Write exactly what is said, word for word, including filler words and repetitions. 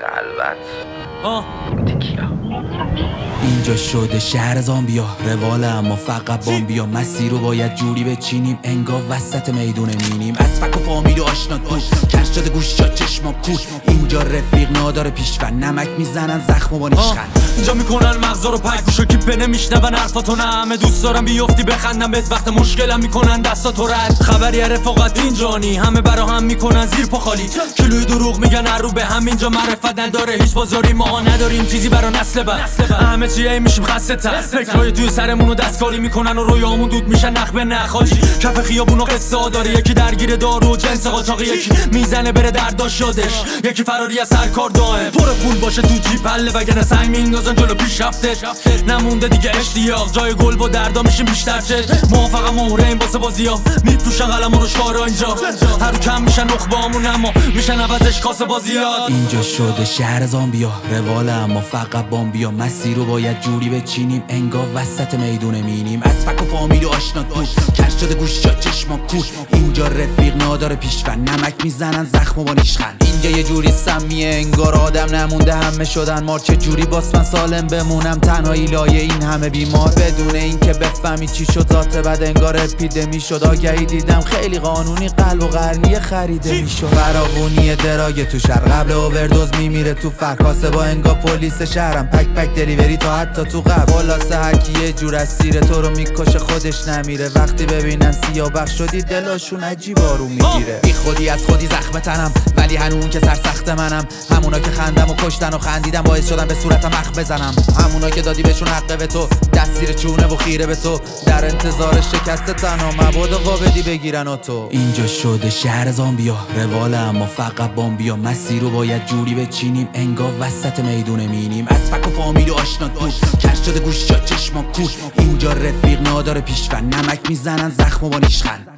خلوت آه تکیا. اینجا شده شهر زامبیا، رواله اما فقط بامبیا. مسیر رو باید جوری بچینیم انگار وسط میدون مینیم. از فک و فامیل و آشنا دور کش شده گوشا چشما کور. اینجا رفیق ناداره پیشون، نمک میزنن زخم و با نیشخند. اینجا میکنن مغزا رو پک، گوشا کیپه نمیشنون حرفاتو. نه همه دوست دارم بیفتی بخندم بهت، وقت مشکلم میکنن دستاتو رد. خبری رفاقت اینجانی، همه برا هم میکنن زیر پا خالی. کیلوی دروغ میگن رو به هم، اینجا معرفت نداره هیچ بازاری. ما نداریم چیزی برا نسل بعد، همه چیه میشیم خسته تر. فکرای توی سرمونو دستکاری میکنن و رویامون دود میشن نخ به نخ. حاجی کف خیابونو قصه داره، یکی درگیر دارو و جنس قاچاقی، یکی میزنه بره درداش یادش، یکی فراری از هر کار دائم. پر پول باشه تو جیب پله، وگرنه سنگ میندازن جلو پیشرفته. نمونده دیگه اشتیاق، جای گل با دردا میشیم بیشتر. چه موافقم مهره این واسه بازی‌ها، میفروشن قلمو رو شعارا اینجا. هر رو کم میشن نخبه‌امون اما میشن عوضش کاسه بازیات. اینجا شده شهر زامبیا، رواله اما فقط بامبیا. مسیر رو باید جوری بچینیم انگار وسط میدون مینیم. از فک و فامیل و آشنا دور کش شده گوشا چشما کور. اینجا رفیق ناداره پیشون، نمک میزنن زخم و با نیشخند. اینجا یه جوری سمیه انگار آدم نمونده همه شدن مار. چه جوری باس من سالم بمونم تنهایی لایه این همه بیمار، بدون اینکه بفهمی چی شد. ذات بد انگار اپیدمی شد. آگهی دیدم خیلی قانونی قلب و قرنیه خریده میشد. فراوونی دراگ تو شهر قبل اووردوز میمیره تو فرکاسه با انگار پلیس شهرم. پک پک دلیوری تا حتی تو قبل. خلاصه هرکی یه جور از سیر تو رو میکشه خودش نمیره. وقتی ببینن سیاه بخش شدی دلاشون عجیب آروم میگیره. بی خودی از خودی زخم تنم، ولی هنون که سرسخت منم. همونا که خندم و کشتن و خندیدم باعث شدن به صورتم اخ بزنم. همونا که دادی بهشون حقه به تو، دستیر چونه و خیره به تو، در انتظار شکست تنها مبادا قابدی بگیرن و تو. اینجا شده شهر زامبیا، رواله اما فقط بامبیا. مسیر رو باید جوری بچینیم انگار وسط میدون مینیم. از فک و فامیل و آشنا دور کش شده گوشا چشما کور. اینجا رفیق ناداره پیشون، نمک میزنن زخم و با نیشخند.